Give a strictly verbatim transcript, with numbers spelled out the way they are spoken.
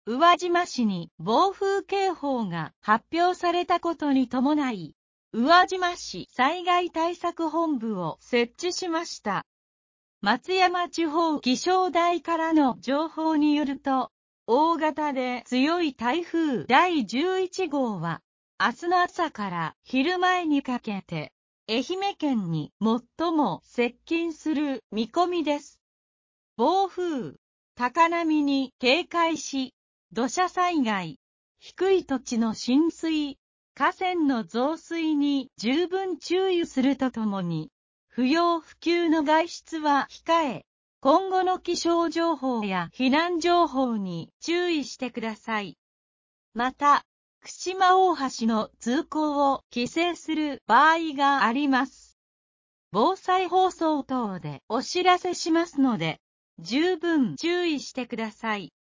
宇和島市に暴風警報が発表されたことに伴い、宇和島市災害対策本部を設置しました。松山地方気象台からの情報によると、大型で強い台風だいじゅういちごうは、明日の朝から昼前にかけて、愛媛県に最も接近する見込みです。暴風、高波に警戒し、土砂災害、低い土地の浸水、河川の増水に十分注意するとともに、不要不急の外出は控え、今後の気象情報や避難情報に注意してください。また、串間大橋の通行を規制する場合があります。防災放送等でお知らせしますので、十分注意してください。